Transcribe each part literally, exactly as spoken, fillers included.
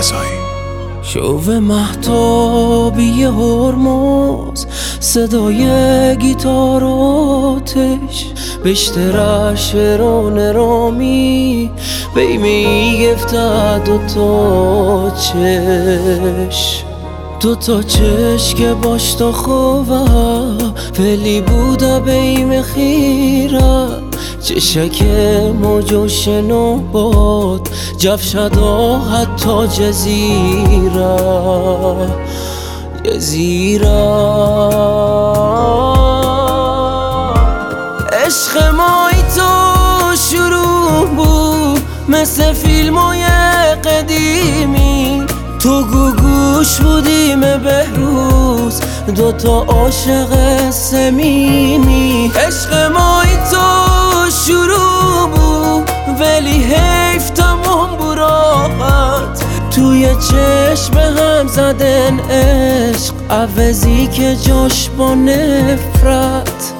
رضایی. شوق مهتابی هرمز، صدای گیتار و آتش، بیشتر شعران رامی بیمی گفته دوتا چش دوتا چش که باش تا خوبه ولی بوده بیم خیره چشک موجو شنوباد جفشدا حتی جزیره جزیره عشق ما ای تو شروع بود مثل فیلمای قدیمی تو گوگوش بودیم بهروز دوتا عاشق صمیمی عشق ما ای تو شروع بود ولی حیف تمام براحت توی چشم هم زدن عشق عوضی که جاش با نفرت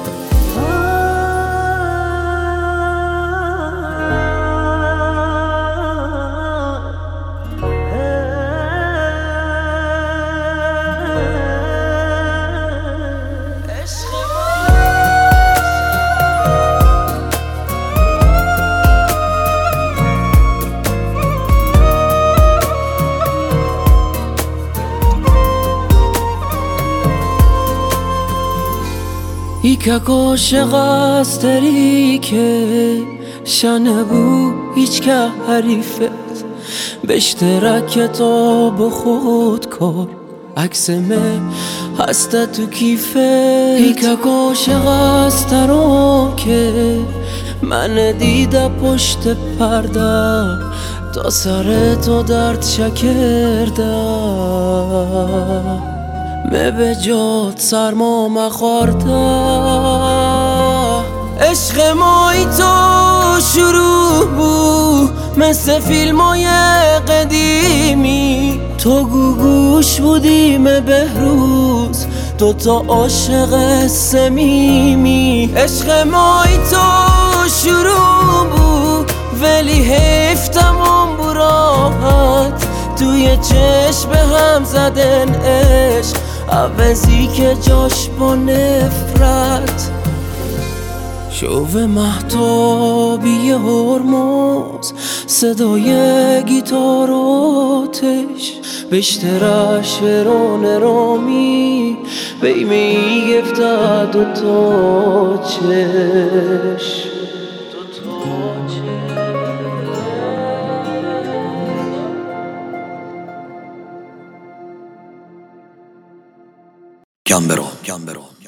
ایکک عاشق است داری که شنه بو هیچ که حریفت بشترک کتاب خود کار عکس مه هسته تو کیفت ایکک عاشق است درام که من دیده پشت پرده تا سر تو درد شکرده مه به جات سرما مخورده عشق ما ای تو شروع بود مثل فیلمای قدیمی تو گوگوش بودیم بهروز دوتا عاشق صمیمی عشق ما ای تو شروع بود ولی حیف تمام براحت توی چشم هم زدن عشق عوضی که جاش با نفرت شوق مهتابی هرمز صدای گیتار و آتش بیشتر شعران رامی بیمی گفته دوتا چش گمبرو گمبرو